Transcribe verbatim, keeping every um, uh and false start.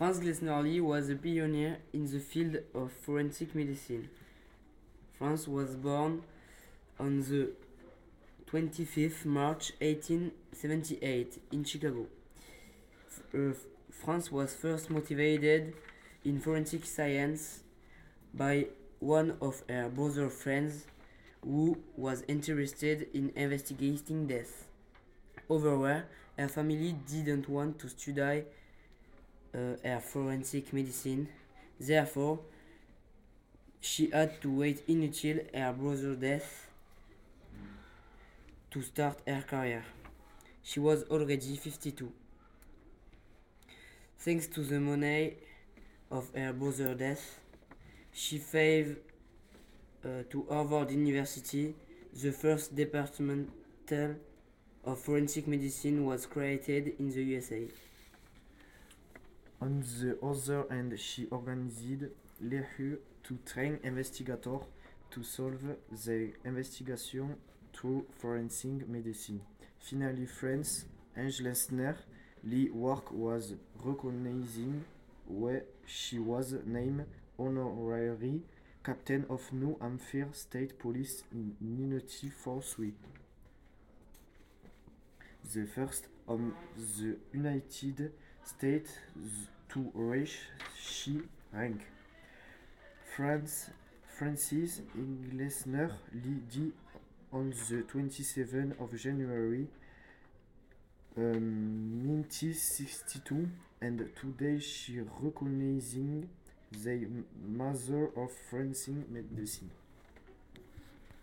Franz Glessner-Lee was a pioneer in the field of forensic medicine. Franz was born on the twenty-fifth of March eighteen seventy-eight in Chicago. Uh, Franz was first motivated in forensic science by one of her brother friends who was interested in investigating death. However, her family didn't want to study uh, her forensic medicine. Therefore, she had to wait until her brother's death to start her career. She was already fifty-two. Thanks to the money of her brother's death, she failed uh, to Harvard University. The first department of forensic medicine was created in the U S A. On the other hand, she organized Lehu to train investigators to solve their investigation through forensic medicine. Finally, Franz Glessner Lee's work was recognized where she was named honorary captain of New Hampshire State Police in nineteen forty-three. The first of the United States to reach she rank. France, Francis Glessner Lee died on the twenty-seventh of January um, nineteen sixty-two, and today she recognizing the mother of forensic medicine.